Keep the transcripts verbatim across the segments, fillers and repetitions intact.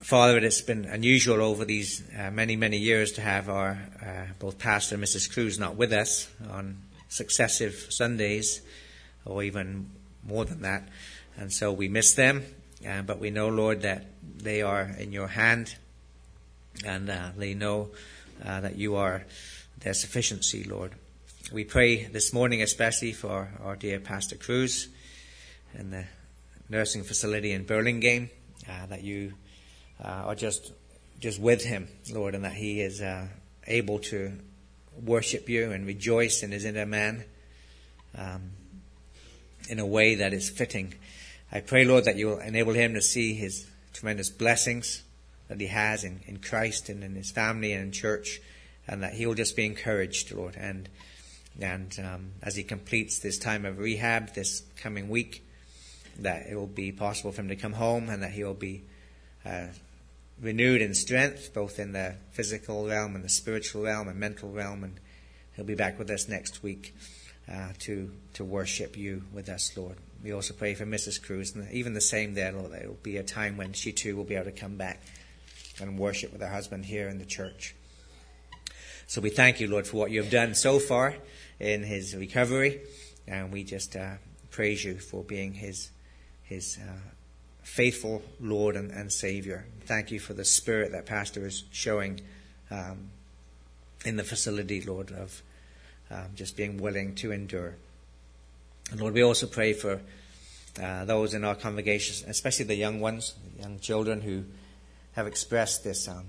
Father, it's been unusual over these uh, many, many years to have our uh, both Pastor and Missus Cruz not with us on successive Sundays, or even more than that. And so we miss them, uh, but we know, Lord, that they are in your hand, and uh, they know uh, that you are their sufficiency, Lord. We pray this morning especially for our dear Pastor Cruz in the nursing facility in Burlingame, uh, that you Uh, are just just with him, Lord, and that he is uh, able to worship you and rejoice in his inner man um, in a way that is fitting. I pray, Lord, that you will enable him to see his tremendous blessings that he has in, in Christ and in his family and in church, and that he will just be encouraged, Lord. And and um, as he completes this time of rehab this coming week, that it will be possible for him to come home, and that he will be Uh, renewed in strength, both in the physical realm and the spiritual realm and mental realm, and he'll be back with us next week uh, to to worship you with us, Lord. We also pray for Missus Cruz, and even the same there, Lord, there will be a time when she too will be able to come back and worship with her husband here in the church. So we thank you, Lord, for what you have done so far in his recovery, and we just uh, praise you for being his his uh, faithful Lord and, and Savior. Thank you for the spirit that Pastor is showing um, in the facility, Lord, of um, just being willing to endure. And Lord, we also pray for uh, those in our congregations, especially the young ones, the young children who have expressed this um,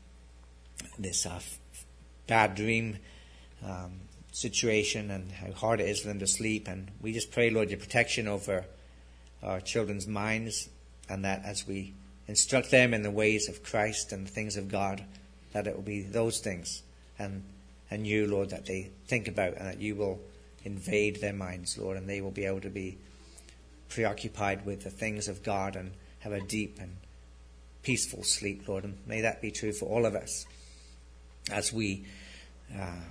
this uh, bad dream um, situation and how hard it is for them to sleep. And we just pray, Lord, your protection over our children's minds, and that as we instruct them in the ways of Christ and the things of God, that it will be those things and and you, Lord, that they think about, and that you will invade their minds, Lord, and they will be able to be preoccupied with the things of God and have a deep and peaceful sleep, Lord. And may that be true for all of us as we uh,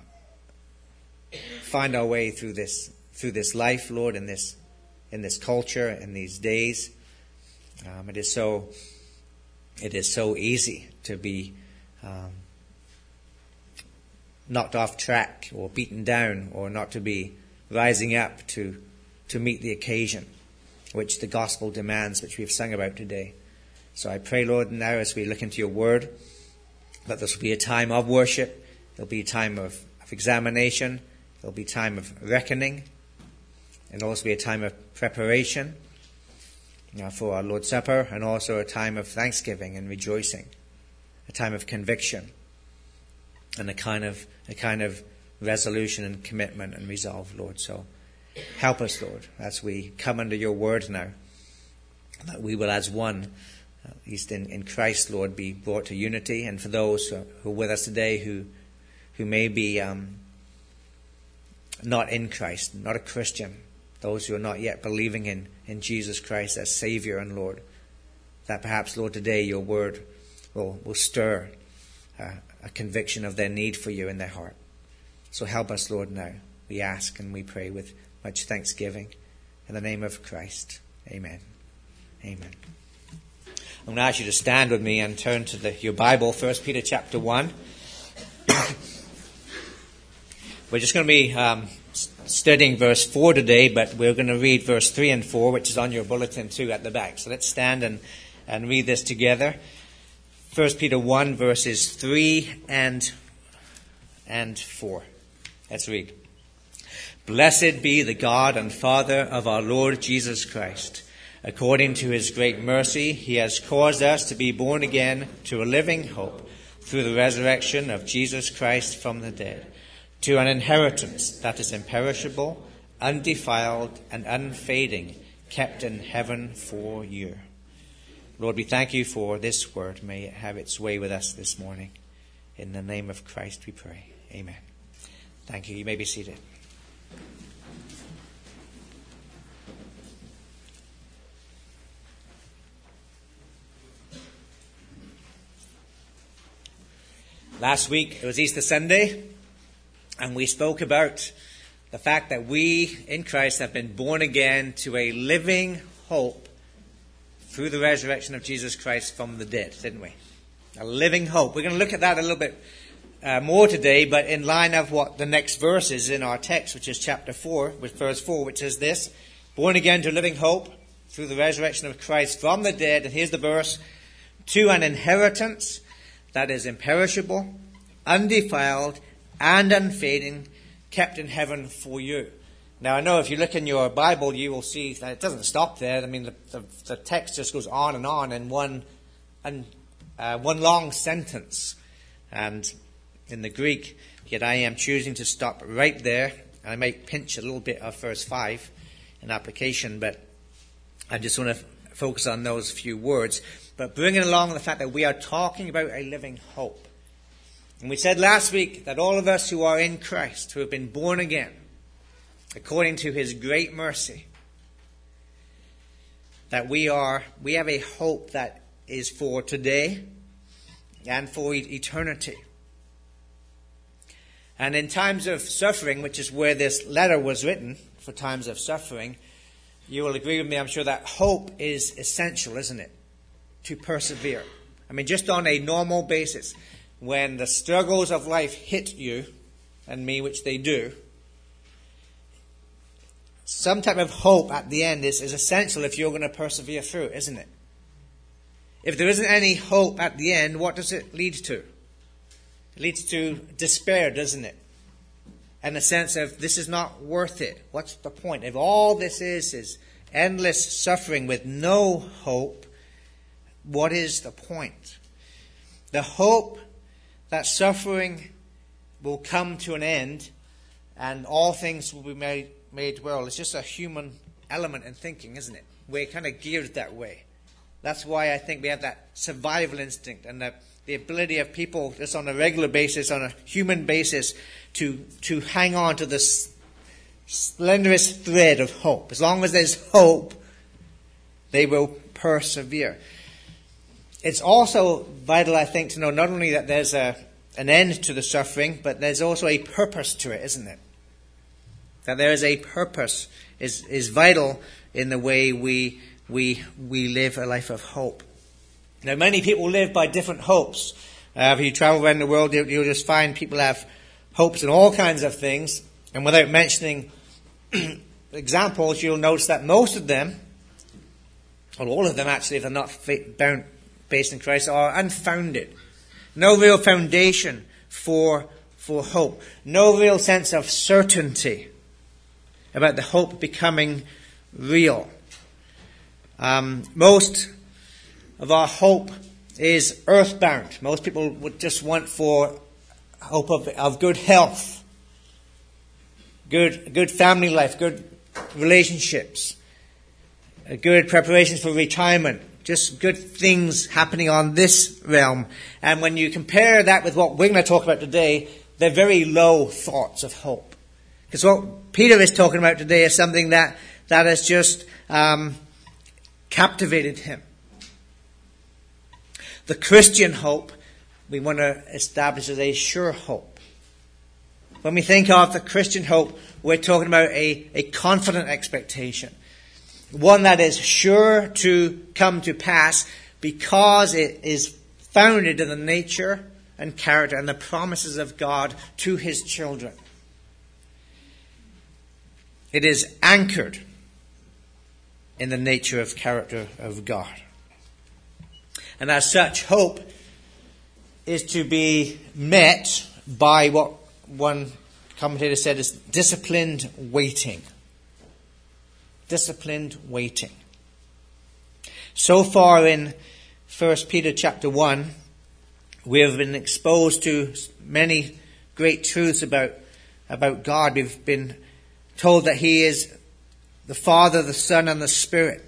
find our way through this through this life, Lord, in this in this culture, in these days. Um, it is so it is so easy to be um, knocked off track or beaten down, or not to be rising up to to meet the occasion which the gospel demands, which we've sung about today. So I pray, Lord, now as we look into your word, that this will be a time of worship, there'll be a time of, of examination, there'll be a time of reckoning, and also be a time of preparation uh, for our Lord's Supper, and also a time of thanksgiving and rejoicing, a time of conviction, and a kind of a kind of resolution and commitment and resolve, Lord. So help us, Lord, as we come under your word now, that we will as one, at least in, in Christ, Lord, be brought to unity. And for those who are, who are with us today who who may be um, not in Christ, not a Christian, those who are not yet believing in, in Jesus Christ as Savior and Lord, that perhaps, Lord, today your word will, will stir uh, a conviction of their need for you in their heart. So help us, Lord, now. We ask and we pray with much thanksgiving. In the name of Christ. Amen. Amen. I'm going to ask you to stand with me and turn to the, your Bible, First Peter chapter one. We're just going to be um, studying verse four today, but we're going to read verse three and four, which is on your bulletin too at the back. So let's stand and, and read this together. First Peter one, verses three and, and four. Let's read. Blessed be the God and Father of our Lord Jesus Christ. According to his great mercy, he has caused us to be born again to a living hope through the resurrection of Jesus Christ from the dead, to an inheritance that is imperishable, undefiled, and unfading, kept in heaven for you. Lord, we thank you for this word. May it have its way with us this morning. In the name of Christ we pray. Amen. Thank you. You may be seated. Last week, it was Easter Sunday, and we spoke about the fact that we in Christ have been born again to a living hope through the resurrection of Jesus Christ from the dead, didn't we? A living hope. We're going to look at that a little bit uh, more today, but in line of what the next verse is in our text, which is chapter four, with verse four, which is this: born again to living hope through the resurrection of Christ from the dead. And here's the verse: to an inheritance that is imperishable, undefiled, and unfading, kept in heaven for you. Now, I know if you look in your Bible, you will see that it doesn't stop there. I mean, the, the, the text just goes on and on in one, and, uh, one long sentence. And in the Greek, yet I am choosing to stop right there. I might pinch a little bit of verse five in application, but I just want to focus on those few words. But bringing along the fact that we are talking about a living hope. And we said last week that all of us who are in Christ, who have been born again, according to his great mercy, that we are, we have a hope that is for today and for eternity. And in times of suffering, which is where this letter was written, for times of suffering, you will agree with me, I'm sure, that hope is essential, isn't it? To persevere. I mean, just on a normal basis, when the struggles of life hit you and me, which they do, some type of hope at the end is, is essential if you're going to persevere through, isn't it? If there isn't any hope at the end, what does it lead to? It leads to despair, doesn't it? And a sense of, this is not worth it. What's the point? If all this is is endless suffering with no hope, what is the point? The hope that suffering will come to an end and all things will be made made well. It's just a human element in thinking, isn't it? We're kind of geared that way. That's why I think we have that survival instinct and the, the ability of people just on a regular basis, on a human basis, to, to hang on to this slenderest thread of hope. As long as there's hope, they will persevere. It's also vital, I think, to know not only that there's a, an end to the suffering, but there's also a purpose to it, isn't it? That there is a purpose is, is vital in the way we, we, we live a life of hope. Now, many people live by different hopes. Uh, if you travel around the world, you'll, you'll just find people have hopes in all kinds of things. And without mentioning examples, you'll notice that most of them, or all of them actually, if they're not bound, based in Christ, are unfounded. No real foundation for, for hope. No real sense of certainty about the hope becoming real. Um, most of our hope is earthbound. Most people would just want for hope of, of good health, good, good family life, good relationships, a good preparations for retirement, just good things happening on this realm. And when you compare that with what we're going to talk about today, they're very low thoughts of hope. Because what Peter is talking about today is something that, that has just um, captivated him. The Christian hope we want to establish as a sure hope. When we think of the Christian hope, we're talking about a, a confident expectation. One that is sure to come to pass because it is founded in the nature and character and the promises of God to his children. It is anchored in the nature of character of God. And as such, hope is to be met by what one commentator said is disciplined waiting. Disciplined waiting. So far in First Peter chapter one, we have been exposed to many great truths about, about God. We've been told that he is the Father, the Son, and the Spirit.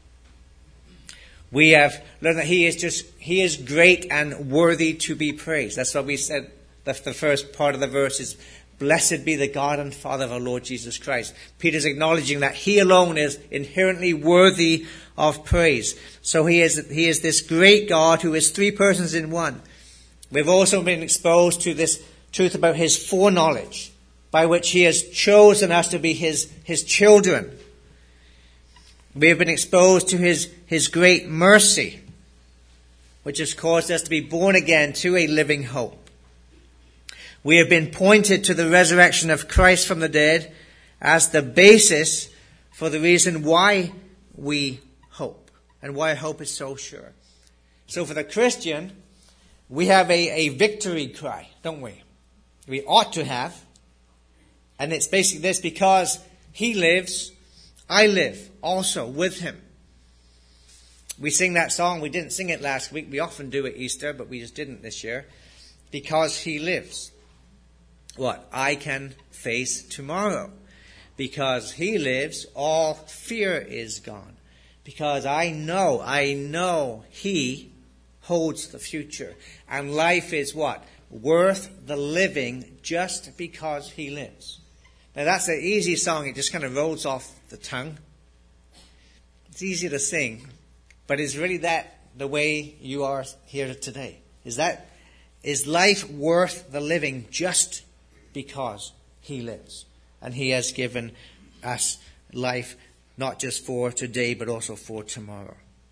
We have learned that he is just, he is great and worthy to be praised. That's what we said, the, the first part of the verse is, blessed be the God and Father of our Lord Jesus Christ. Peter's acknowledging that he alone is inherently worthy of praise. So he is, he is this great God who is three persons in one. We've also been exposed to this truth about his foreknowledge, by which he has chosen us to be his, his children. We have been exposed to his, his great mercy, which has caused us to be born again to a living hope. We have been pointed to the resurrection of Christ from the dead as the basis for the reason why we hope and why hope is so sure. So for the Christian, we have a, a victory cry, don't we? We ought to have. And it's basically this: because he lives, I live also with him. We sing that song. We didn't sing it last week. We often do at Easter, but we just didn't this year. Because he lives. What? I can face tomorrow. Because he lives, all fear is gone. Because I know, I know he holds the future. And life is what? Worth the living just because he lives. Now that's an easy song. It just kind of rolls off the tongue. It's easy to sing. But is really that the way you are here today? Is that, is life worth the living just because he lives? And he has given us life not just for today, but also for tomorrow.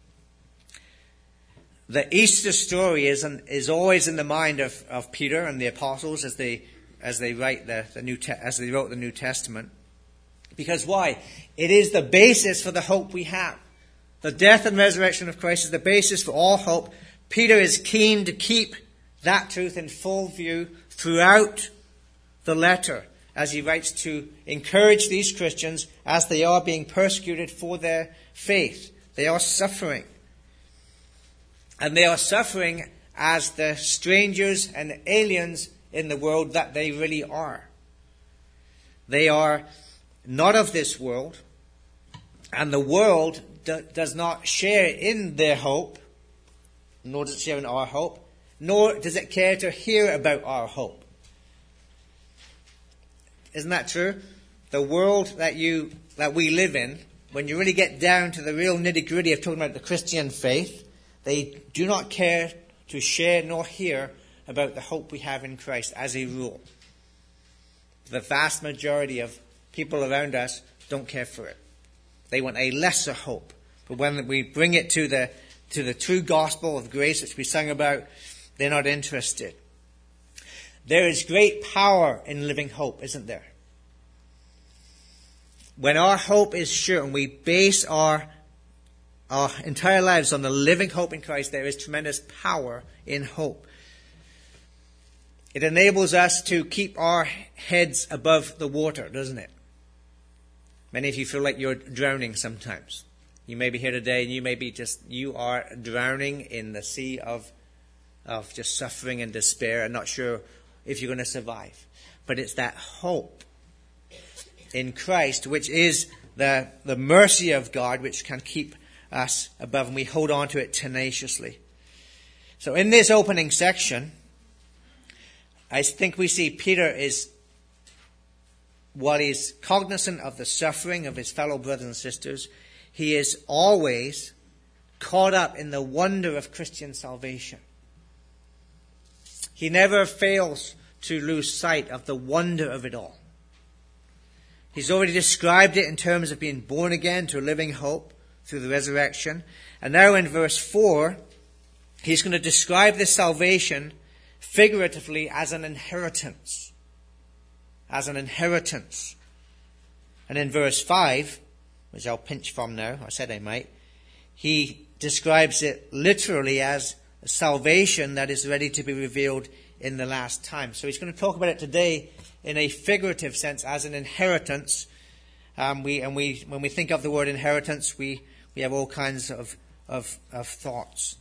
The Easter story is an, is always in the mind of, of Peter and the apostles as they as they write the, the new te- as they wrote the New Testament. Because why? It is the basis for the hope we have. The death and resurrection of Christ is the basis for all hope. Peter is keen to keep that truth in full view throughout the letter, as he writes to encourage these Christians as they are being persecuted for their faith. They are suffering. And they are suffering as the strangers and aliens in the world that they really are. They are not of this world, and the world do, does not share in their hope, nor does it share in our hope, nor does it care to hear about our hope. Isn't that true? The world that you that we live in, when you really get down to the real nitty-gritty of talking about the Christian faith, they do not care to share nor hear about the hope we have in Christ as a rule. The vast majority of people around us don't care for it. They want a lesser hope. But when we bring it to the to the true gospel of grace, which we sang about, they're not interested. There is great power in living hope, isn't there? When our hope is sure and we base our, our entire lives on the living hope in Christ, there is tremendous power in hope. It enables us to keep our heads above the water, doesn't it? Many of you feel like you're drowning sometimes. You may be here today and you may be just, you are drowning in the sea of, of just suffering and despair and not sure if you're going to survive. But it's that hope in Christ, which is the, the mercy of God, which can keep us above, and we hold on to it tenaciously. So in this opening section, I think we see Peter is, while he's cognizant of the suffering of his fellow brothers and sisters, he is always caught up in the wonder of Christian salvation. He never fails to lose sight of the wonder of it all. He's already described it in terms of being born again to a living hope through the resurrection. And now in verse four, he's going to describe this salvation figuratively as an inheritance. As an inheritance. And in verse five, which I'll pinch from now, I said I might, he describes it literally as a salvation that is ready to be revealed in the last time. So he's going to talk about it today in a figurative sense as an inheritance. Um, we and we when we think of the word inheritance, we, we have all kinds of, of, of thoughts.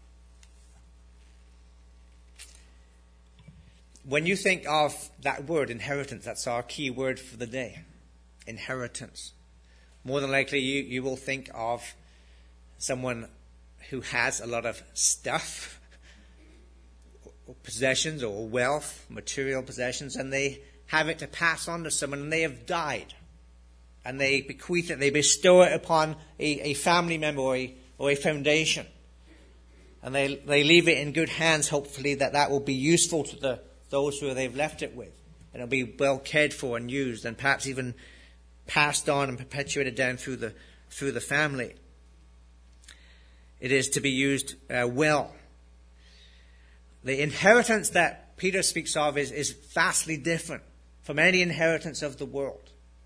When you think of that word, inheritance, that's our key word for the day. Inheritance. More than likely you, you will think of someone who has a lot of stuff, or possessions or wealth, material possessions, and they have it to pass on to someone, and they have died. And they bequeath it, they bestow it upon a, a family member or a, or a foundation. And they, they leave it in good hands, hopefully, that that will be useful to the those who they've left it with. And it'll be well cared for and used, and perhaps even passed on and perpetuated down through the through the family. It is to be used uh, well. The inheritance that Peter speaks of is, is vastly different from any inheritance of the world.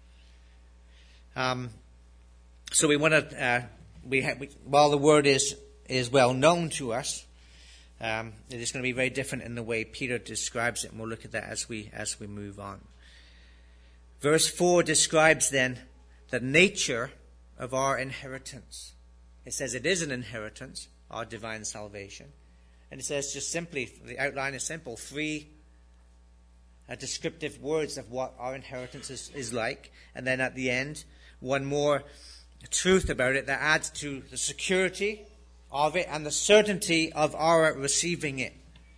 Um, so we want to, uh, we, ha- we while the word is is well known to us, um, it is going to be very different in the way Peter describes it, and we'll look at that as we as we move on. Verse four describes then the nature of our inheritance. It says it is an inheritance, our divine salvation. And it says just simply, the outline is simple, three uh, descriptive words of what our inheritance is, is like. And then at the end, one more truth about it that adds to the security of it and the certainty of our receiving it.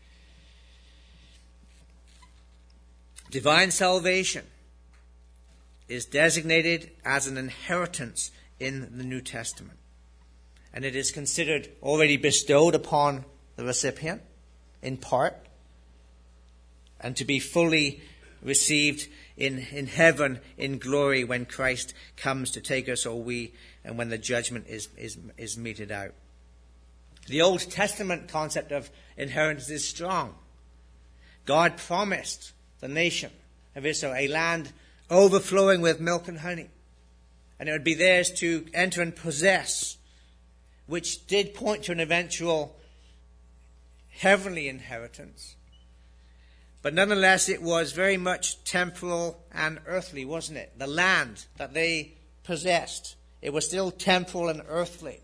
Divine salvation is designated as an inheritance in the New Testament. And it is considered already bestowed upon the recipient, in part, and to be fully received in, in heaven, in glory, when Christ comes to take us, or we, and when the judgment is, is, is meted out. The Old Testament concept of inheritance is strong. God promised the nation of Israel a land overflowing with milk and honey, and it would be theirs to enter and possess, which did point to an eventual heavenly inheritance. But nonetheless, it was very much temporal and earthly, wasn't it? The land that they possessed, it was still temporal and earthly.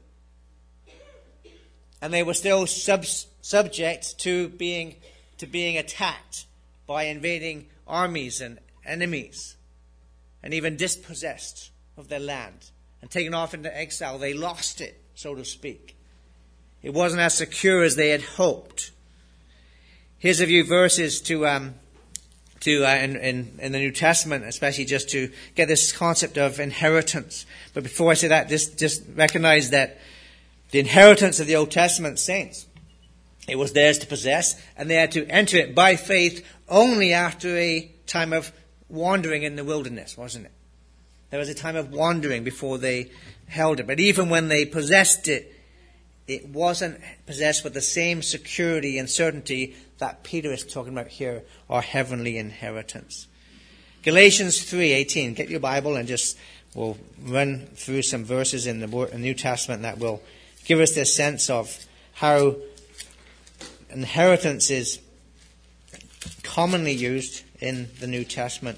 And they were still sub- subject to being, to being attacked by invading armies and enemies, and even dispossessed of their land and taken off into exile. They lost it, so to speak. It wasn't as secure as they had hoped. Here's a few verses to um, to uh, in, in, in the New Testament, especially just to get this concept of inheritance. But before I say that, just, just recognize that the inheritance of the Old Testament saints, it was theirs to possess, and they had to enter it by faith only after a time of wandering in the wilderness, wasn't it? There was a time of wandering before they held it. But even when they possessed it, it wasn't possessed with the same security and certainty that Peter is talking about here, our heavenly inheritance. Galatians three eighteen. Get your Bible and just we'll run through some verses in the New Testament that will give us this sense of how inheritance is commonly used in the New Testament.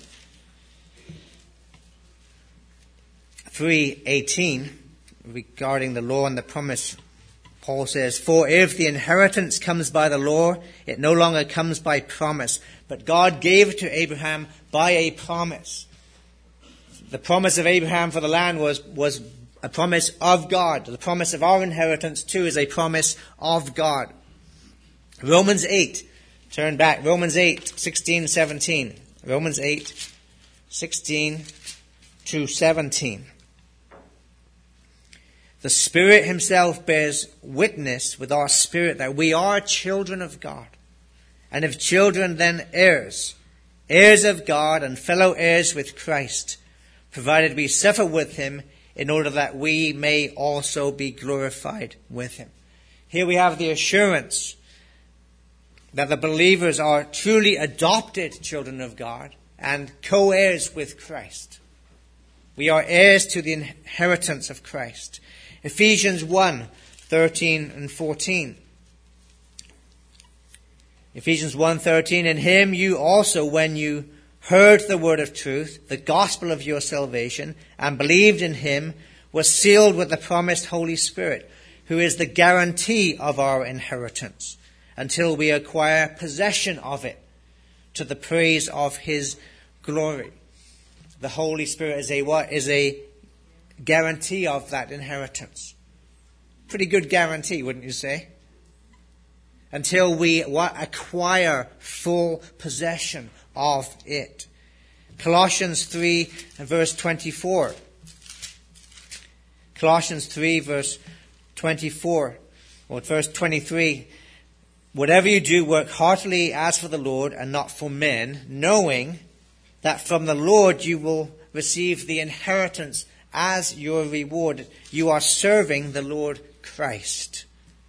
three eighteen, regarding the law and the promise, Paul says, "For if the inheritance comes by the law, it no longer comes by promise. But God gave it to Abraham by a promise." The promise of Abraham for the land was, was a promise of God. The promise of our inheritance too is a promise of God. Romans eight, turn back, Romans eight, sixteen, seventeen. Romans eight, sixteen to seventeen. The Spirit himself bears witness with our spirit that we are children of God. And if children, then heirs, heirs of God and fellow heirs with Christ, provided we suffer with him in order that we may also be glorified with him. Here we have the assurance that the believers are truly adopted children of God and co-heirs with Christ. We are heirs to the inheritance of Christ. Ephesians one, thirteen and fourteen. Ephesians one, thirteen. "In him you also, when you heard the word of truth, the gospel of your salvation, and believed in him, were sealed with the promised Holy Spirit, who is the guarantee of our inheritance, until we acquire possession of it, to the praise of his glory." The Holy Spirit is a what? Is a guarantee of that inheritance. Pretty good guarantee, wouldn't you say? Until we what, acquire full possession of it. Colossians three and verse twenty-four. Colossians three verse twenty-four, or verse twenty-three. "Whatever you do, work heartily as for the Lord and not for men, knowing that from the Lord you will receive the inheritance as your reward. You are serving the Lord Christ.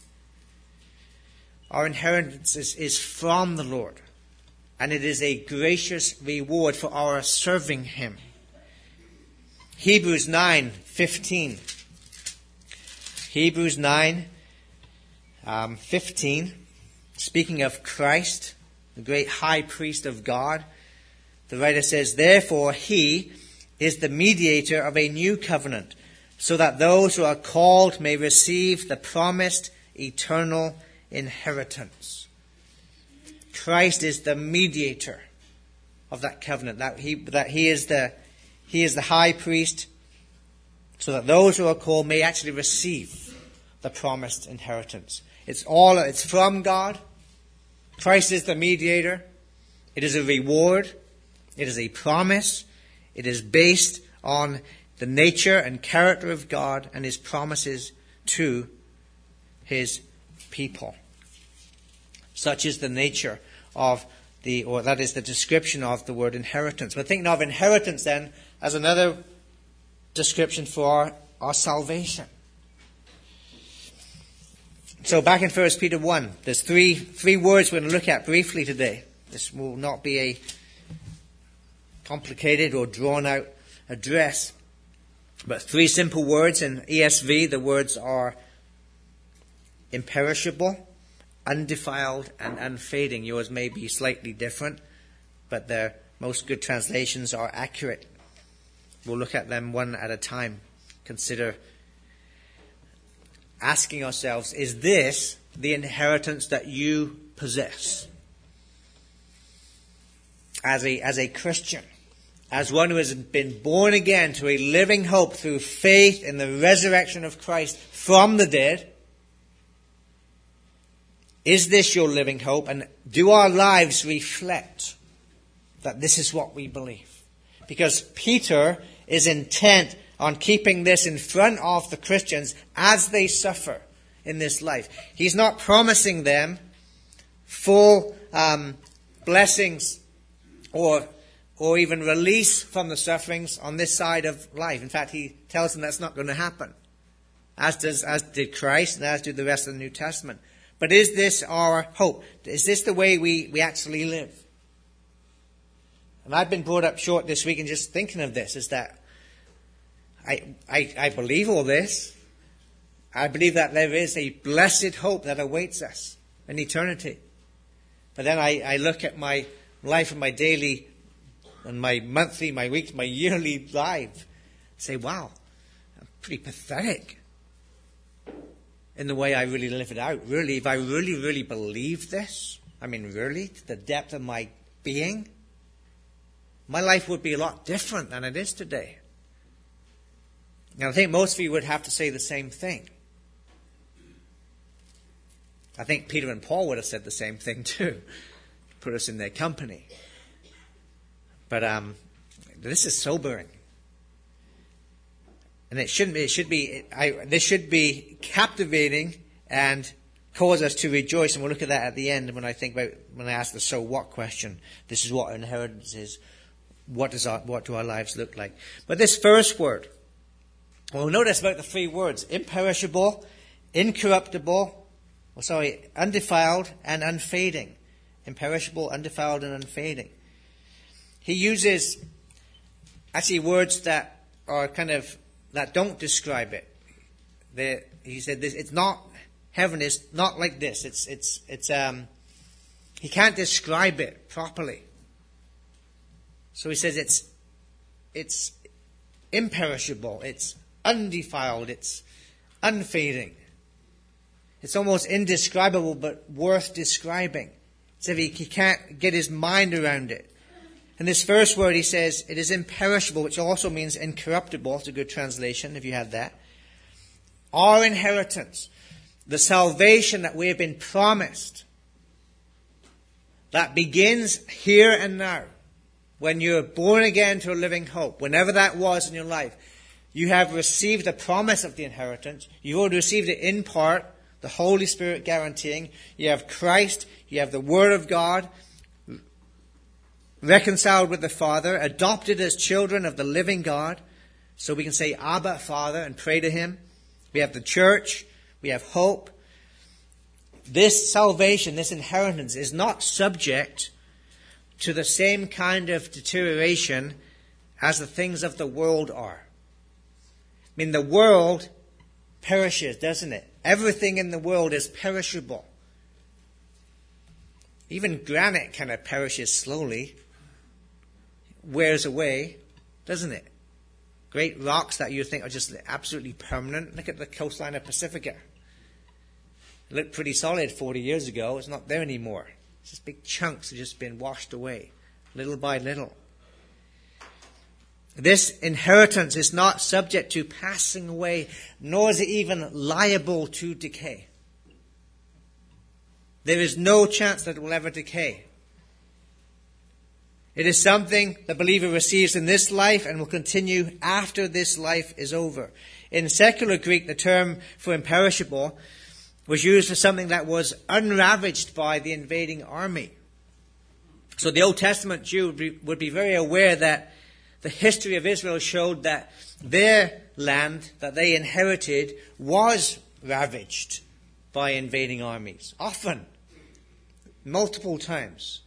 Our inheritance is, is from the Lord, and it is a gracious reward for our serving Him. Hebrews nine fifteen. Hebrews nine um, fifteen. Speaking of Christ, the great high priest of God, the writer says, "Therefore He is the mediator of a new covenant, so that those who are called may receive the promised eternal inheritance." Christ is the mediator of that covenant. That he that he is the he is the high priest, so that those who are called may actually receive the promised inheritance. It's all it's from God. Christ is the mediator. It is a reward. It is a promise. It is based on the nature and character of God and His promises to His people. Such is the nature of the, or that is the description of the word inheritance. We're thinking of inheritance then as another description for our, our salvation. So back in First Peter one, there's three three words we're going to look at briefly today. This will not be a complicated or drawn out address, but three simple words. In E S V, the words are imperishable, undefiled, and unfading. Yours may be slightly different, but the most good translations are accurate. We'll look at them one at a time. Consider asking ourselves, is this the inheritance that you possess? As a, as a Christian, as one who has been born again to a living hope through faith in the resurrection of Christ from the dead, is this your living hope? And do our lives reflect that this is what we believe? Because Peter is intent on keeping this in front of the Christians as they suffer in this life. He's not promising them full um, blessings or or even release from the sufferings on this side of life. In fact, he tells them that's not going to happen, as does as did Christ and as did the rest of the New Testament. But is this our hope? Is this the way we, we actually live? And I've been brought up short this week in just thinking of this, is that I, I, I believe all this. I believe that there is a blessed hope that awaits us in eternity. But then I, I look at my life and my daily and my monthly, my weekly, my yearly life, and say, wow, I'm pretty pathetic in the way I really live it out. Really, if I really, really believe this, I mean, really, to the depth of my being, my life would be a lot different than it is today. And I think most of you would have to say the same thing. I think Peter and Paul would have said the same thing too, to put us in their company. But um, this is sobering, and it shouldn't be. It should be. I, this should be captivating and cause us to rejoice. And we'll look at that at the end when I think about when I ask the "so what" question. This is what inheritance is. What does our what do our lives look like? But this first word. Well, notice about the three words: imperishable, incorruptible, well, sorry, undefiled and unfading. Imperishable, undefiled, and unfading. He uses actually words that are kind of, that don't describe it. They're, he said this, it's not, heaven is not like this. It's, it's, it's, um, he can't describe it properly. So he says it's, it's imperishable, it's undefiled, it's unfading. It's almost indescribable, but worth describing. So he, he can't get his mind around it. And this first word, he says, it is imperishable, which also means incorruptible. It's a good translation, if you have that. Our inheritance, the salvation that we have been promised, that begins here and now. When you're born again to a living hope, whenever that was in your life, you have received the promise of the inheritance. You've already received it in part, the Holy Spirit guaranteeing. You have Christ, you have the Word of God, reconciled with the Father, adopted as children of the living God, So we can say Abba, Father, and pray to him. We have the church. We have hope. This salvation, this inheritance, is not subject to the same kind of deterioration as the things of the world are. I mean, the world perishes, doesn't it? Everything in the world is perishable. Even granite kind of perishes slowly, wears away, doesn't it? Great rocks that you think are just absolutely permanent. Look at the coastline of Pacifica. It looked pretty solid forty years ago. It's not there anymore. It's just big chunks have just been washed away, little by little. This inheritance is not subject to passing away, nor is it even liable to decay. There is no chance that it will ever decay. It is something the believer receives in this life and will continue after this life is over. In secular Greek, the term for imperishable was used for something that was unravaged by the invading army. So the Old Testament Jew would be, would be very aware that the history of Israel showed that their land that they inherited was ravaged by invading armies. Often. Multiple times.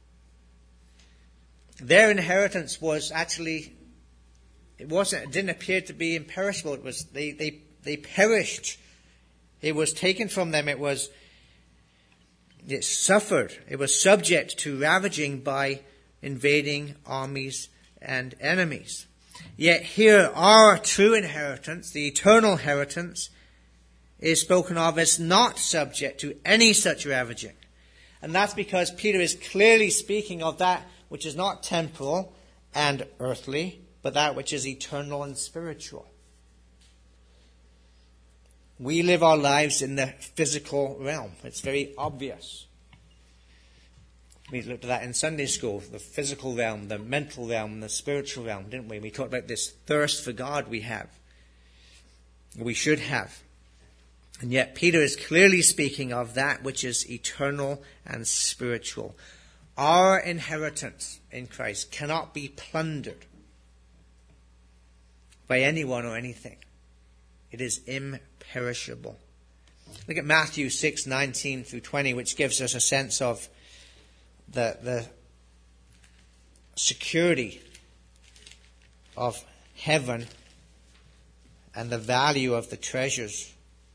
Their inheritance was actually, it wasn't, it didn't appear to be imperishable. It was, they, they, they perished. It was taken from them. It was, it suffered. It was subject to ravaging by invading armies and enemies. Yet here our true inheritance, the eternal inheritance, is spoken of as not subject to any such ravaging. And that's because Peter is clearly speaking of that which is not temporal and earthly, but that which is eternal and spiritual. We live our lives in the physical realm. It's very obvious. We looked at that in Sunday school, the physical realm, the mental realm, the spiritual realm, didn't we? We talked about this thirst for God we have. We should have. And yet Peter is clearly speaking of that which is eternal and spiritual. Our inheritance in Christ cannot be plundered by anyone or anything. It is imperishable. Look at Matthew six, nineteen through twenty, which gives us a sense of the, the security of heaven and the value of the treasures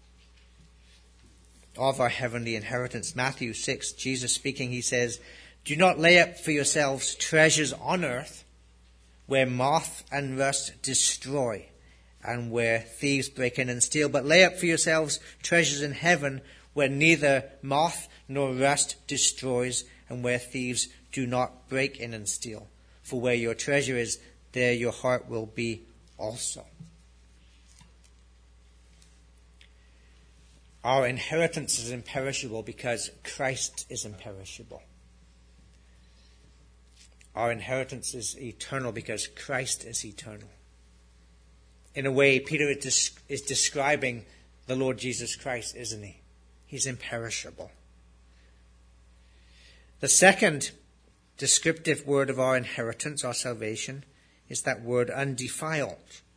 of our heavenly inheritance. Matthew six, Jesus speaking, he says, "Do not lay up for yourselves treasures on earth, where moth and rust destroy, and where thieves break in and steal. But lay up for yourselves treasures in heaven, where neither moth nor rust destroys, and where thieves do not break in and steal. For where your treasure is, there your heart will be also." Our inheritance is imperishable because Christ is imperishable. Our inheritance is eternal because Christ is eternal. In a way, Peter is, is describing the Lord Jesus Christ, isn't he? He's imperishable. The second descriptive word of our inheritance, our salvation, is that word undefiled.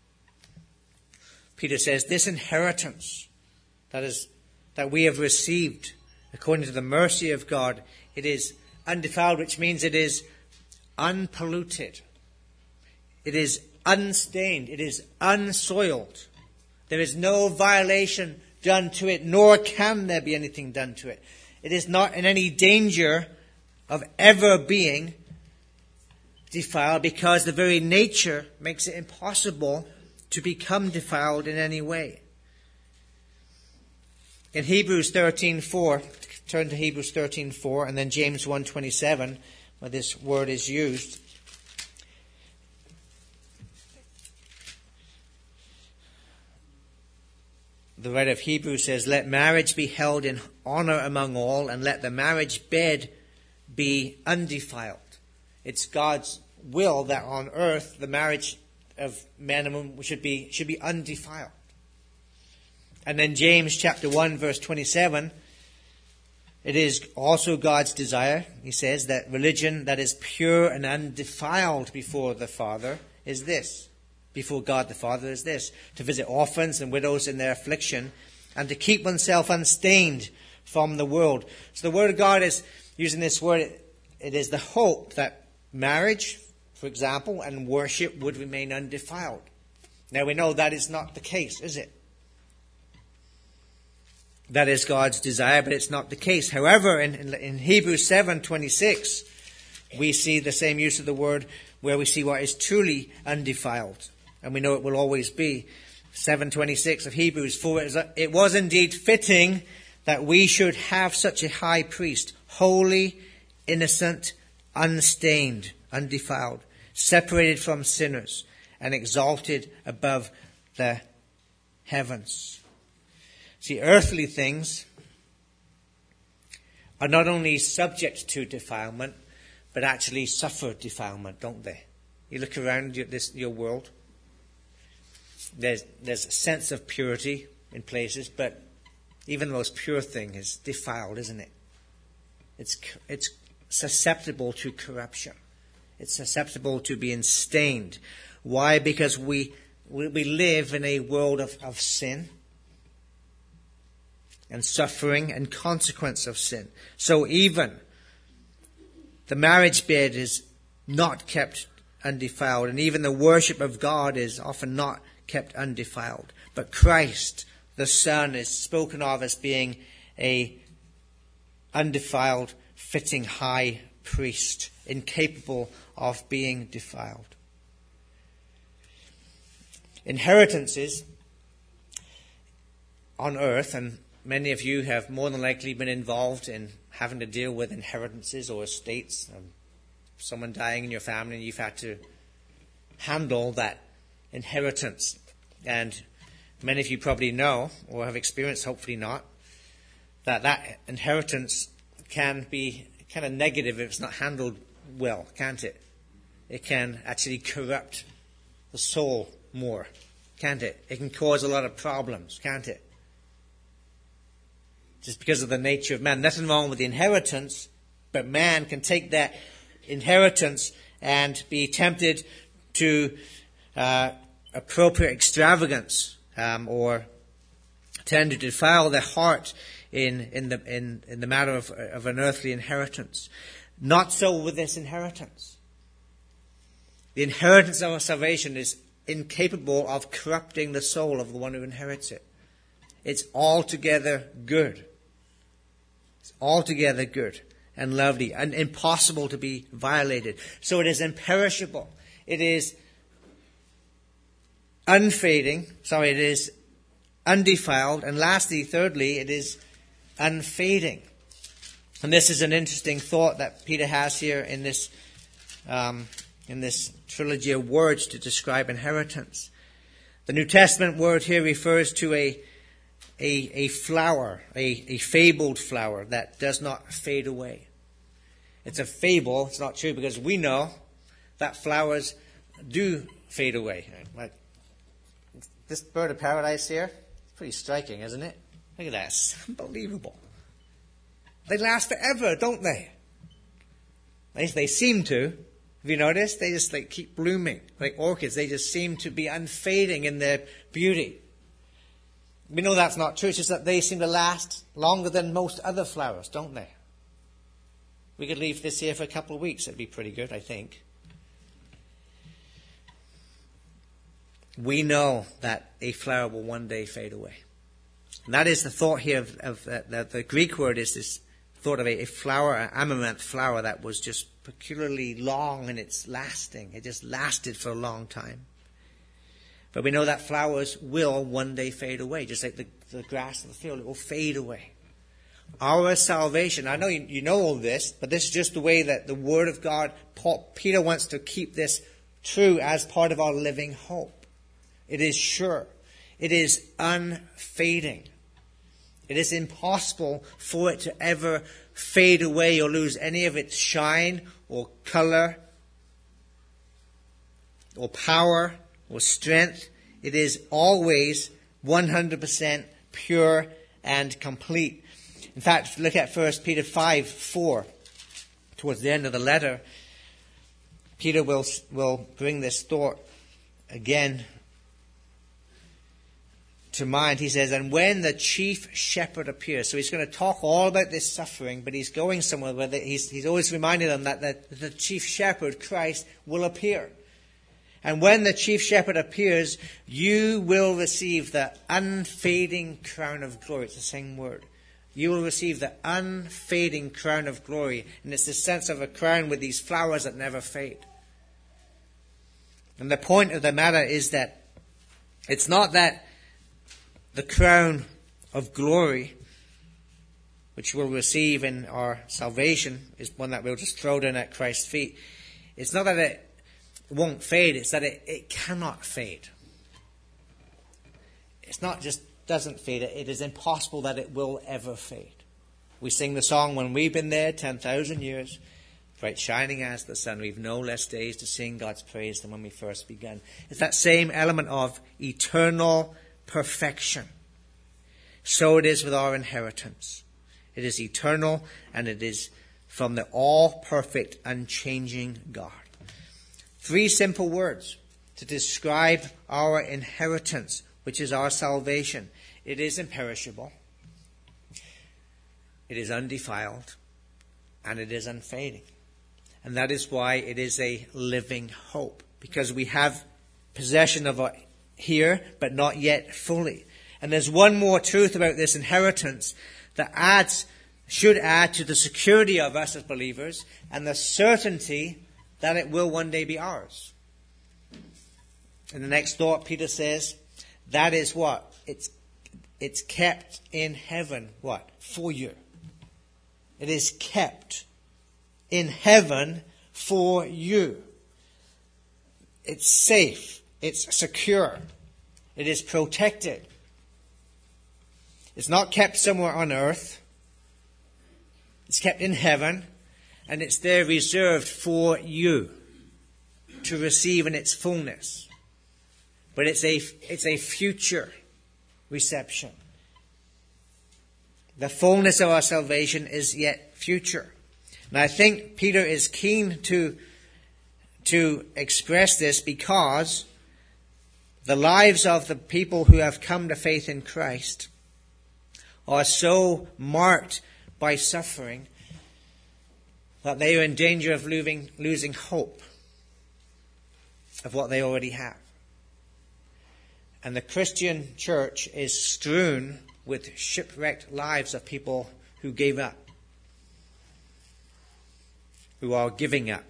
Peter says, this inheritance that is that we have received according to the mercy of God, it is undefiled, which means it is unpolluted. It is unstained. It is unsoiled. There is no violation done to it, nor can there be anything done to it. It is not in any danger of ever being defiled, because the very nature makes it impossible to become defiled in any way. In Hebrews thirteen four, turn to Hebrews thirteen four, and then James one twenty-seven, where this word is used. The writer of Hebrews says, "Let marriage be held in honor among all, and let the marriage bed be undefiled." It's God's will that on earth the marriage of men and women should be should be undefiled. And then James chapter one verse twenty-seven, it is also God's desire, he says, that religion that is pure and undefiled before the Father is this: before God the Father is this: to visit orphans and widows in their affliction, and to keep oneself unstained from the world. So the Word of God is, using this word, it, it is the hope that marriage, for example, and worship would remain undefiled. Now we know that is not the case, is it? That is God's desire, but it's not the case. However, in, in, in Hebrews seven twenty-six, we see the same use of the word where we see what is truly undefiled. And we know it will always be. seven twenty-six of Hebrews, for it, is, it was indeed fitting that we should have such a high priest, holy, innocent, unstained, undefiled, separated from sinners, and exalted above the heavens. See, earthly things are not only subject to defilement, but actually suffer defilement, don't they? You look around your, this, your world, there's, there's a sense of purity in places, but even the most pure thing is defiled, isn't it? It's, it's susceptible to corruption. It's susceptible to being stained. Why? Because we, we, we live in a world of, of sin and suffering and consequence of sin. So even the marriage bed is not kept undefiled, and even the worship of God is often not kept undefiled. But Christ, the Son, is spoken of as being a undefiled, fitting high priest, incapable of being defiled. Inheritances on earth, and many of you have more than likely been involved in having to deal with inheritances or estates, um, someone dying in your family, and you've had to handle that inheritance. And many of you probably know, or have experienced, hopefully not, that that inheritance can be kind of negative if it's not handled well, can't it? It can actually corrupt the soul more, can't it? It can cause a lot of problems, can't it? Just because of the nature of man. Nothing wrong with the inheritance, but man can take that inheritance and be tempted to uh, appropriate extravagance, um, or tend to defile their heart in in the in, in the matter of, of an earthly inheritance. Not so with this inheritance. The inheritance of our salvation is incapable of corrupting the soul of the one who inherits it. It's altogether good. It's altogether good and lovely and impossible to be violated. So it is imperishable. It is unfading. Sorry, it is undefiled. And lastly, thirdly, it is unfading. And this is an interesting thought that Peter has here in this um, in this trilogy of words to describe inheritance. The New Testament word here refers to a A, a flower, a, a fabled flower that does not fade away. It's a fable. It's not true, because we know that flowers do fade away. Like this bird of paradise here, it's pretty striking, isn't it? Look at that. It's unbelievable. They last forever, don't they? At least they seem to. Have you noticed? They just like keep blooming. Like orchids, they just seem to be unfading in their beauty. We know that's not true. It's just that they seem to last longer than most other flowers, don't they? We could leave this here for a couple of weeks. It'd be pretty good, I think. We know that a flower will one day fade away. And that is the thought here of, of uh, the, the Greek word is this thought of a, a flower, an amaranth flower that was just peculiarly long in its lasting. It just lasted for a long time. But we know that flowers will one day fade away, just like the, the grass of the field. It will fade away. Our salvation, I know you, you know all this, but this is just the way that the Word of God, Paul, Peter wants to keep this true as part of our living hope. It is sure. It is unfading. It is impossible for it to ever fade away or lose any of its shine or color or power or strength. It is always one hundred percent pure and complete. In fact, look at First Peter five four. Towards the end of the letter, Peter will will bring this thought again to mind, he says, and when the chief shepherd appears. So he's going to talk all about this suffering, but he's going somewhere where he's, he's always reminding them that the, the chief shepherd, Christ, will appear. And when the chief shepherd appears, you will receive the unfading crown of glory. It's the same word. You will receive the unfading crown of glory. And it's the sense of a crown with these flowers that never fade. And the point of the matter is that it's not that the crown of glory, which we'll receive in our salvation, is one that we'll just throw down at Christ's feet. It's not that it won't fade, it's that it, it cannot fade. It's not just doesn't fade, it is impossible that it will ever fade. We sing the song, when we've been there ten thousand years, bright shining as the sun, we've no less days to sing God's praise than when we first began. It's that same element of eternal perfection. So it is with our inheritance. It is eternal, and it is from the all-perfect, unchanging God. Three simple words to describe our inheritance, which is our salvation. It is imperishable, it is undefiled, and it is unfading. And that is why it is a living hope, because we have possession of it here, but not yet fully. And there's one more truth about this inheritance that adds, should add to the security of us as believers and the certainty that it will one day be ours. In the next thought, Peter says, that is what? It's, it's kept in heaven, what? For you. It is kept in heaven for you. It's safe. It's secure. It is protected. It's not kept somewhere on earth. It's kept in heaven, and it's there reserved for you to receive in its fullness. But it's a, it's a future reception. The fullness of our salvation is yet future. And I think Peter is keen to, to express this because the lives of the people who have come to faith in Christ are so marked by suffering that they are in danger of losing, losing hope of what they already have. And the Christian church is strewn with shipwrecked lives of people who gave up, who are giving up,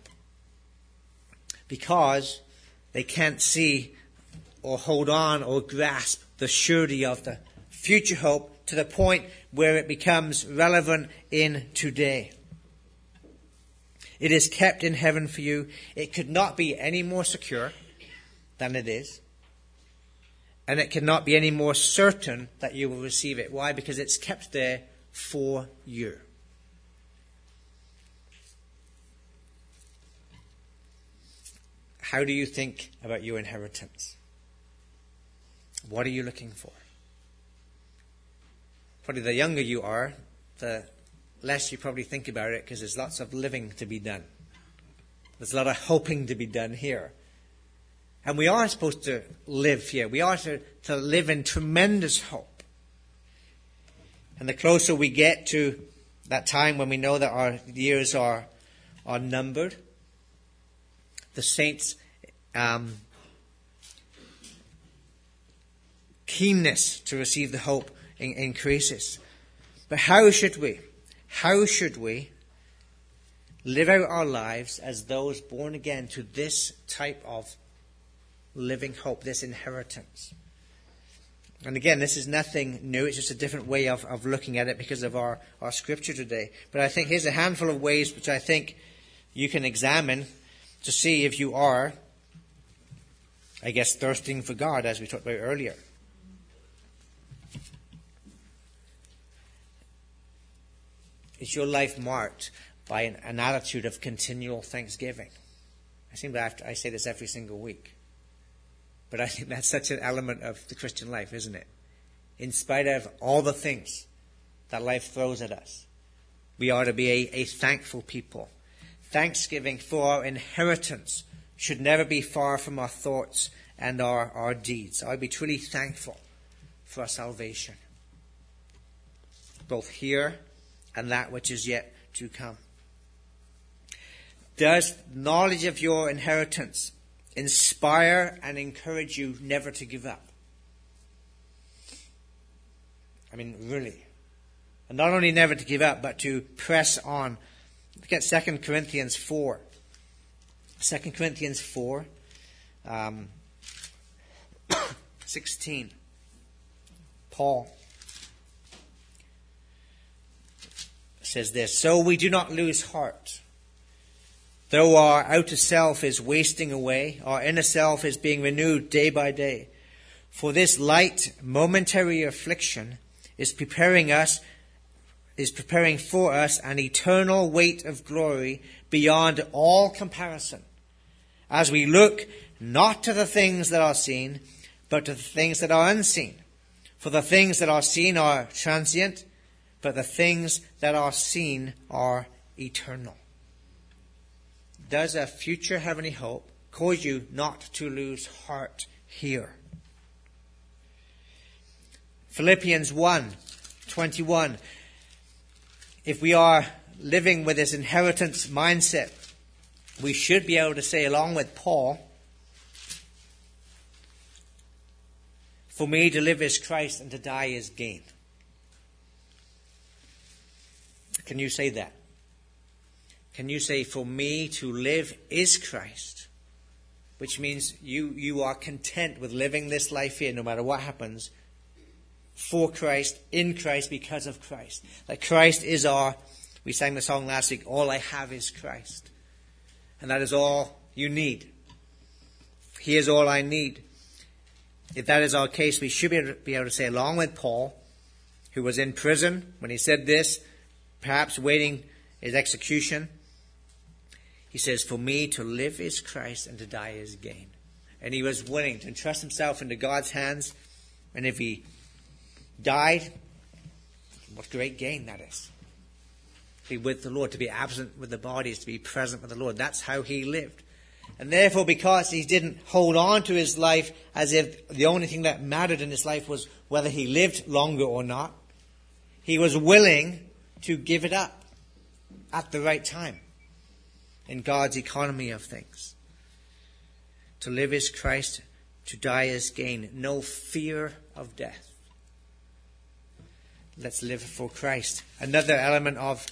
because they can't see or hold on or grasp the surety of the future hope to the point where it becomes relevant in today. It is kept in heaven for you. It could not be any more secure than it is. And it cannot be any more certain that you will receive it. Why? Because it's kept there for you. How do you think about your inheritance? What are you looking for? Probably the younger you are, the less you probably think about it, because there's lots of living to be done. There's a lot of hoping to be done here. And we are supposed to live here. We are to, to live in tremendous hope. And the closer we get to that time when we know that our years are, are numbered, the saints' um, keenness to receive the hope in, increases. But how should we? How should we live out our lives as those born again to this type of living hope, this inheritance? And again, this is nothing new. It's just a different way of, of looking at it because of our, our scripture today. But I think here's a handful of ways which I think you can examine to see if you are, I guess, thirsting for God, as we talked about earlier. Is your life marked by an, an attitude of continual thanksgiving? I seem to have to, I say this every single week. But I think that's such an element of the Christian life, isn't it? In spite of all the things that life throws at us, we are to be a, a thankful people. Thanksgiving for our inheritance should never be far from our thoughts and our, our deeds. I'll be truly thankful for our salvation, both here and that which is yet to come. Does knowledge of your inheritance inspire and encourage you never to give up? I mean, really. And not only never to give up, but to press on. Look at Second Corinthians four. Second Corinthians four, um, sixteen. Paul says this, "So we do not lose heart. Though our outer self is wasting away, our inner self is being renewed day by day. For this light, momentary affliction is preparing us, is preparing for us an eternal weight of glory beyond all comparison, as we look not to the things that are seen, but to the things that are unseen. For the things that are seen are transient, but the things that are seen are eternal." Does a future heavenly hope cause you not to lose heart here? Philippians one twenty-one. If we are living with this inheritance mindset, we should be able to say, along with Paul, "For me to live is Christ and to die is gain." Can you say that? Can you say, "For me to live is Christ," which means you, you are content with living this life here no matter what happens, for Christ, in Christ, because of Christ. That Christ is our, we sang the song last week, "All I have is Christ." And that is all you need. He is all I need. If that is our case, we should be able to say, along with Paul, who was in prison when he said this, perhaps waiting his execution, he says, "For me to live is Christ and to die is gain." And he was willing to entrust himself into God's hands. And if he died, what great gain that is. To be with the Lord, to be absent with the body is to be present with the Lord. That's how he lived. And therefore, because he didn't hold on to his life as if the only thing that mattered in his life was whether he lived longer or not, he was willing to give it up at the right time in God's economy of things. To live is Christ, to die is gain. No fear of death. Let's live for Christ. Another element of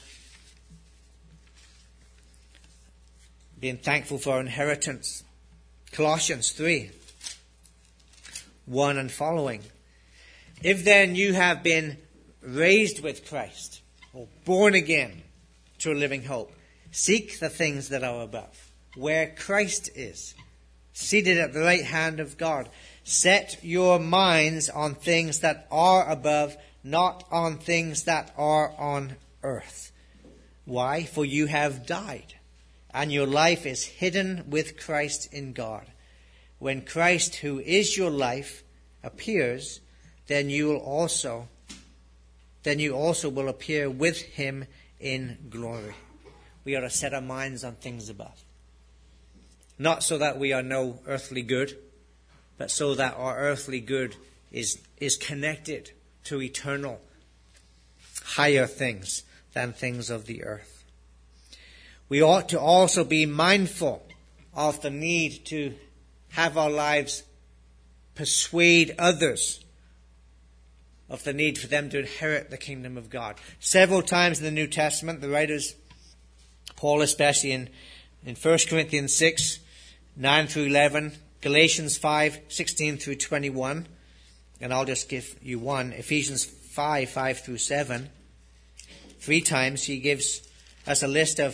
being thankful for our inheritance. Colossians three, one and following. "If then you have been raised with Christ, or born again to a living hope, seek the things that are above, where Christ is, seated at the right hand of God. Set your minds on things that are above, not on things that are on earth. Why? For you have died, and your life is hidden with Christ in God. When Christ, who is your life, appears, then you will also, then you also will appear with him in glory." We are to set our minds on things above. Not so that we are no earthly good, but so that our earthly good is, is connected to eternal, higher things than things of the earth. We ought to also be mindful of the need to have our lives persuade others of the need for them to inherit the kingdom of God. Several times in the New Testament, the writers, Paul especially in, in First Corinthians six, nine through eleven, Galatians five, sixteen through twenty-one, and I'll just give you one, Ephesians five, five through seven. Three times he gives us a list of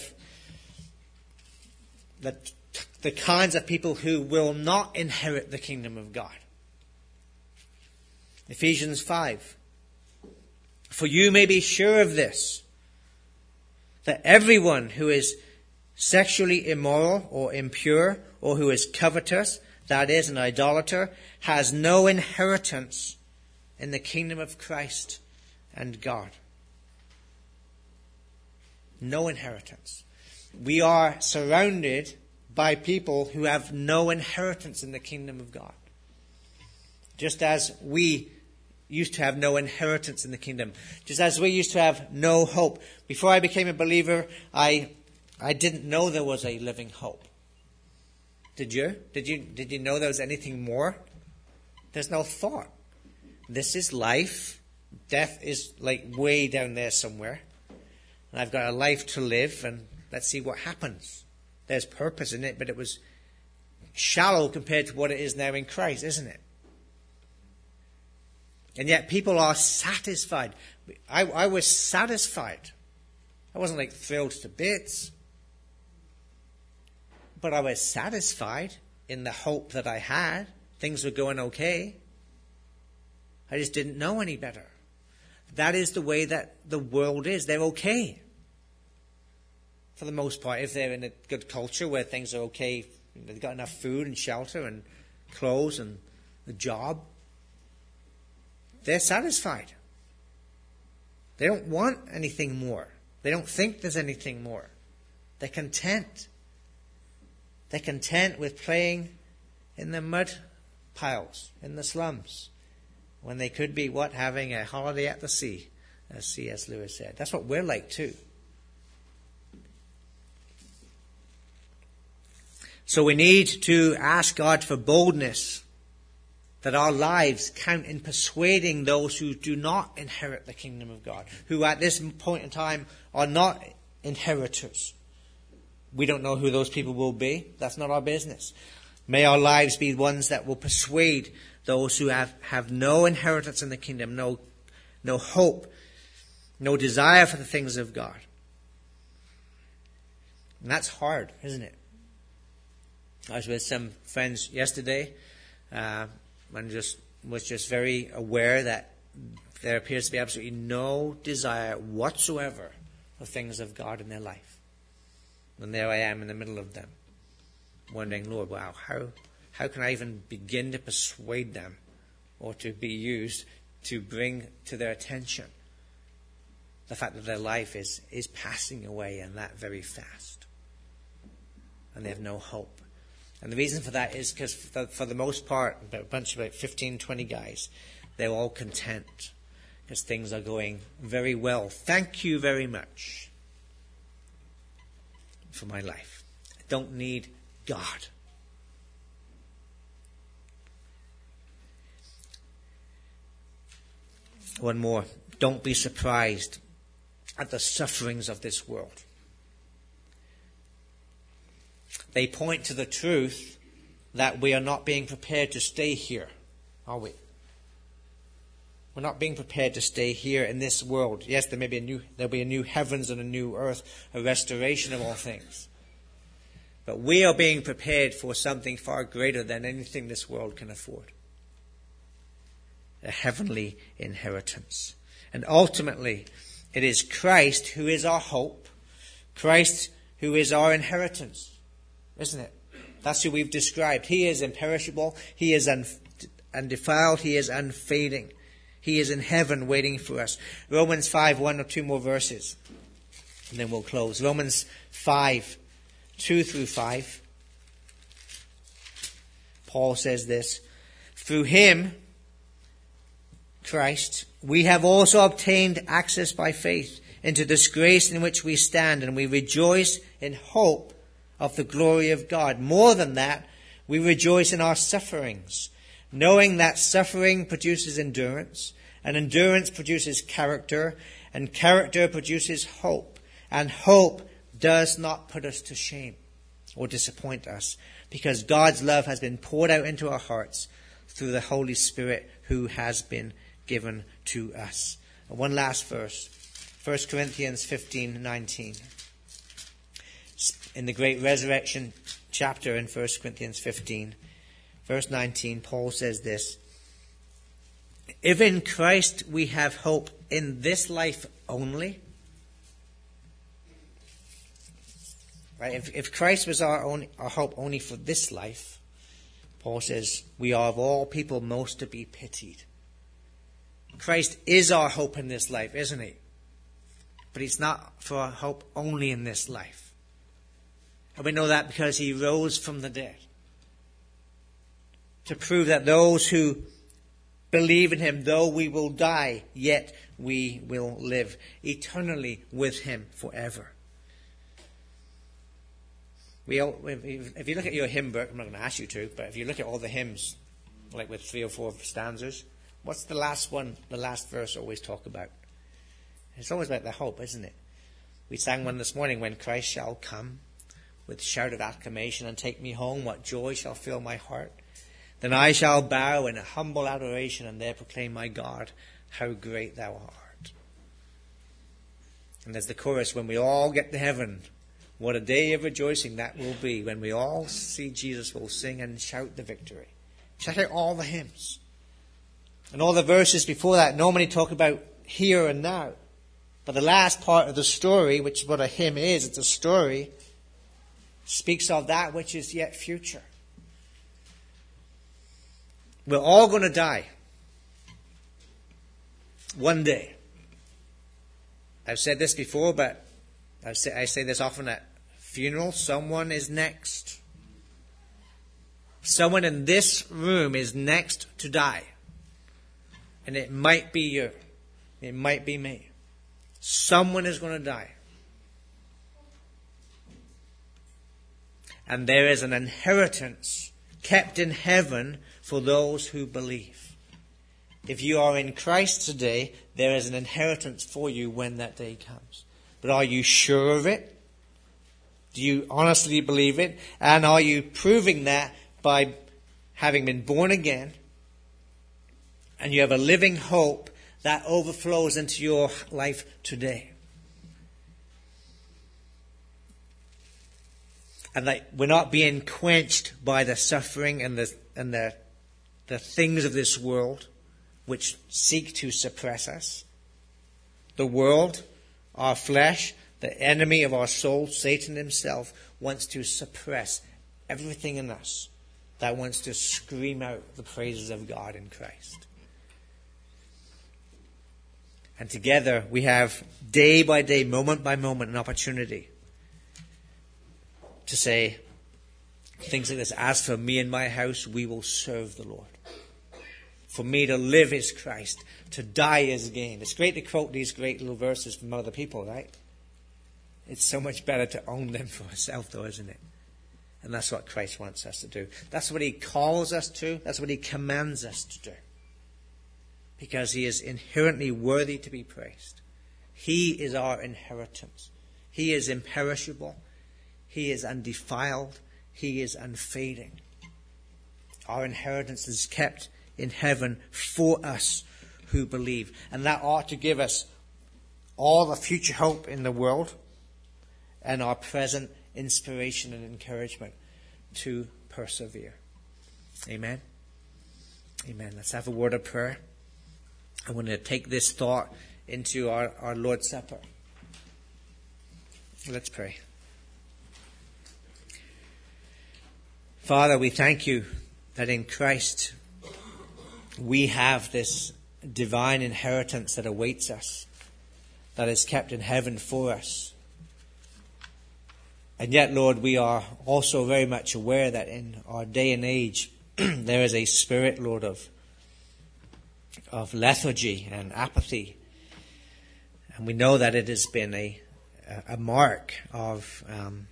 the, the kinds of people who will not inherit the kingdom of God. Ephesians five. "For you may be sure of this, that everyone who is sexually immoral or impure, or who is covetous, that is, an idolater, has no inheritance in the kingdom of Christ and God." No inheritance. We are surrounded by people who have no inheritance in the kingdom of God. Just as we used to have no inheritance in the kingdom. Just as we used to have no hope. Before I became a believer, I I didn't know there was a living hope. Did you? Did you did you know there was anything more? There's no thought. This is life. Death is like way down there somewhere. And I've got a life to live, and let's see what happens. There's purpose in it, but it was shallow compared to what it is now in Christ, isn't it? And yet people are satisfied. I, I was satisfied. I wasn't like thrilled to bits. But I was satisfied in the hope that I had. Things were going okay. I just didn't know any better. That is the way that the world is. They're okay. For the most part, if they're in a good culture where things are okay, they've got enough food and shelter and clothes and a job, they're satisfied. They don't want anything more. They don't think there's anything more. They're content. They're content with playing in the mud piles, in the slums, when they could be, what, having a holiday at the sea, as C S Lewis said. That's what we're like too. So we need to ask God for boldness, that our lives count in persuading those who do not inherit the kingdom of God, who at this point in time are not inheritors. We don't know who those people will be. That's not our business. May our lives be ones that will persuade those who have, have no inheritance in the kingdom, no, no hope, no desire for the things of God. And that's hard, isn't it? I was with some friends yesterday, uh, and just was just very aware that there appears to be absolutely no desire whatsoever for things of God in their life. And there I am in the middle of them, wondering, Lord, wow, how how can I even begin to persuade them or to be used to bring to their attention the fact that their life is, is passing away, and that very fast. And they have no hope. And the reason for that is because for, for the most part, a bunch of about fifteen, twenty guys, they're all content because things are going very well. Thank you very much for my life. I don't need God. One more. Don't be surprised at the sufferings of this world. They point to the truth that we are not being prepared to stay here, are we? We're not being prepared to stay here in this world. Yes, there may be a new, there'll be a new heavens and a new earth, a restoration of all things. But we are being prepared for something far greater than anything this world can afford. A heavenly inheritance. And ultimately, it is Christ who is our hope. Christ who is our inheritance. Isn't it? That's who we've described. He is imperishable. He is undefiled. He is unfading. He is in heaven waiting for us. Romans five, one or two more verses. And then we'll close. Romans five, two through five. Paul says this. Through him, Christ, we have also obtained access by faith into this grace in which we stand, and we rejoice in hope of the glory of God. More than that, we rejoice in our sufferings, knowing that suffering produces endurance, and endurance produces character, and character produces hope. And hope does not put us to shame or disappoint us, because God's love has been poured out into our hearts through the Holy Spirit who has been given to us. And one last verse, First Corinthians fifteen nineteen. In the great resurrection chapter in First Corinthians fifteen, verse nineteen, Paul says this. If in Christ we have hope in this life only, right? If, if Christ was our, own, our hope only for this life, Paul says, we are of all people most to be pitied. Christ is our hope in this life, isn't he? But he's not for our hope only in this life. And we know that because he rose from the dead. To prove that those who believe in him, though we will die, yet we will live eternally with him forever. We all, if you look at your hymn book, I'm not going to ask you to, but if you look at all the hymns, like with three or four stanzas, what's the last one, the last verse always talk about? It's always about the hope, isn't it? We sang one this morning, when Christ shall come with shout of acclamation and take me home, what joy shall fill my heart? Then I shall bow in a humble adoration and there proclaim, my God, how great thou art. And there's the chorus, when we all get to heaven, what a day of rejoicing that will be. When we all see Jesus, we'll sing and shout the victory. Check out all the hymns. And all the verses before that normally talk about here and now. But the last part of the story, which is what a hymn is, it's a story, speaks of that which is yet future. We're all going to die. One day. I've said this before, but I say, I say this often at funerals. Someone is next. Someone in this room is next to die. And it might be you. It might be me. Someone is going to die. And there is an inheritance kept in heaven for those who believe. If you are in Christ today, there is an inheritance for you when that day comes. But are you sure of it? Do you honestly believe it? And are you proving that by having been born again? And you have a living hope that overflows into your life today. And that we're not being quenched by the suffering and the and the the things of this world which seek to suppress us. The world, our flesh, the enemy of our soul, Satan himself, wants to suppress everything in us that wants to scream out the praises of God in Christ. And together we have day by day, moment by moment, an opportunity to say things like this: as for me and my house, we will serve the Lord. For me to live is Christ, to die is gain. It's great to quote these great little verses from other people, right? It's so much better to own them for ourselves, though, isn't it? And that's what Christ wants us to do. That's what he calls us to. That's what he commands us to do. Because he is inherently worthy to be praised. He is our inheritance. He is imperishable. He is undefiled. He is unfading. Our inheritance is kept in heaven for us who believe. And that ought to give us all the future hope in the world and our present inspiration and encouragement to persevere. Amen. Amen. Let's have a word of prayer. I want to take this thought into our, our Lord's Supper. Let's pray. Father, we thank you that in Christ we have this divine inheritance that awaits us, that is kept in heaven for us. And yet, Lord, we are also very much aware that in our day and age there is a spirit, Lord, of of lethargy and apathy. And we know that it has been a a mark of um,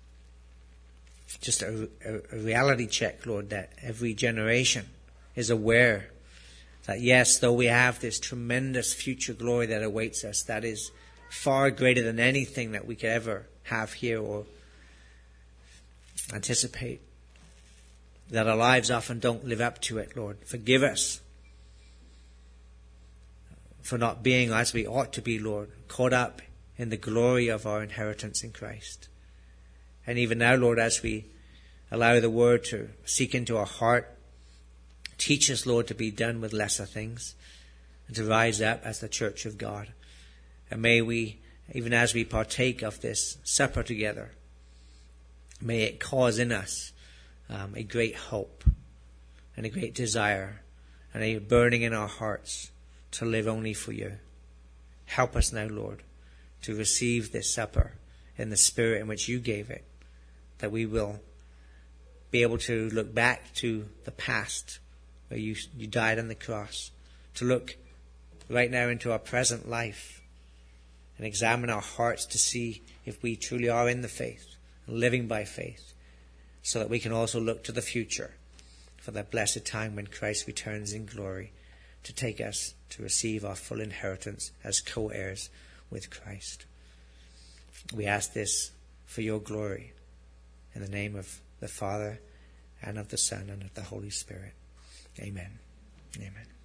just a, a reality check, Lord, that every generation is aware that, yes, though we have this tremendous future glory that awaits us, that is far greater than anything that we could ever have here or anticipate, that our lives often don't live up to it, Lord. Forgive us for not being as we ought to be, Lord, caught up in the glory of our inheritance in Christ. And even now, Lord, as we allow the word to seek into our heart, teach us, Lord, to be done with lesser things and to rise up as the church of God. And may we, even as we partake of this supper together, may it cause in us um, a great hope and a great desire and a burning in our hearts to live only for you. Help us now, Lord, to receive this supper in the spirit in which you gave it, that we will be able to look back to the past where you, you died on the cross, to look right now into our present life and examine our hearts to see if we truly are in the faith, living by faith, so that we can also look to the future for that blessed time when Christ returns in glory to take us to receive our full inheritance as co-heirs with Christ. We ask this for your glory, in the name of the Father, and of the Son, and of the Holy Spirit. Amen. Amen.